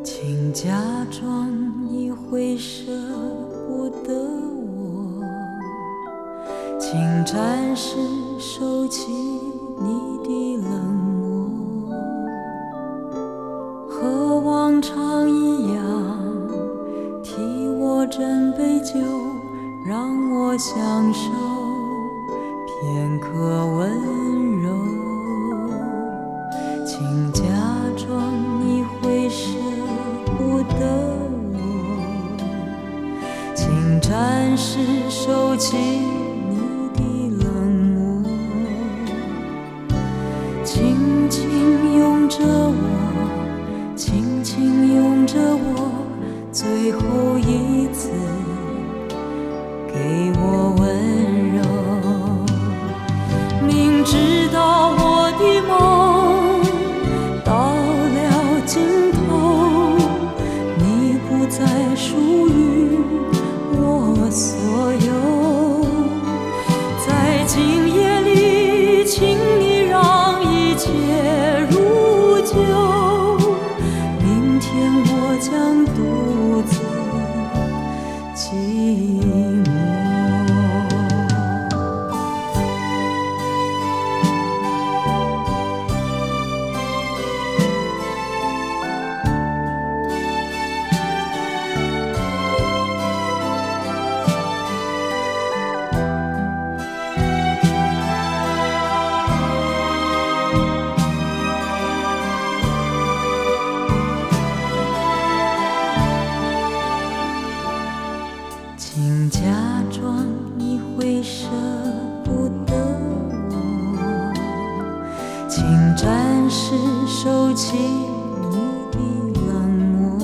请假装你会舍不得我，请暂时收起你的冷漠，和往常一样替我斟杯酒，让我享受片刻温柔。请假装你会舍不得我，请暂时收起你的冷漠，轻轻拥着我，轻轻拥着我，最后一次给我温柔。明知道我的梦到了尽头，你不再属于我所有，在今夜里，请你让一切如旧，明天我将独自寂寞。请假装你会舍不得我，请暂时收起你的冷漠，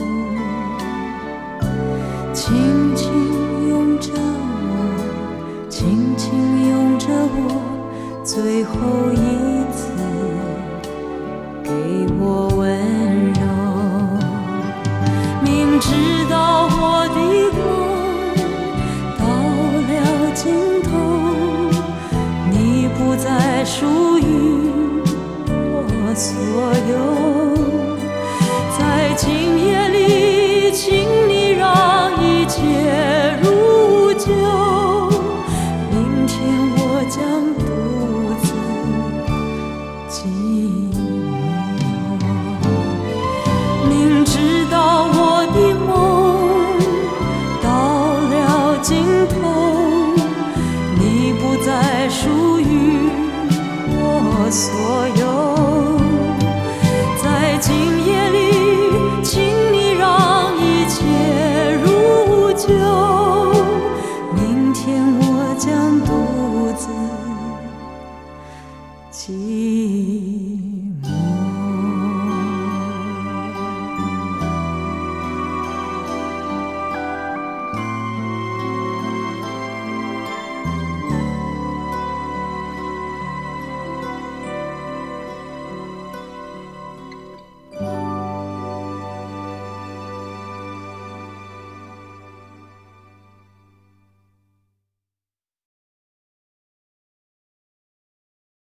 轻轻拥着我，轻轻拥着我，最后一次给我温柔。明知道我的梦尽头，你不再属于我所有，在今夜里，请你让一切如旧，明天我将独自寂寞。明知道我的梦到了尽头，不再属于我所有。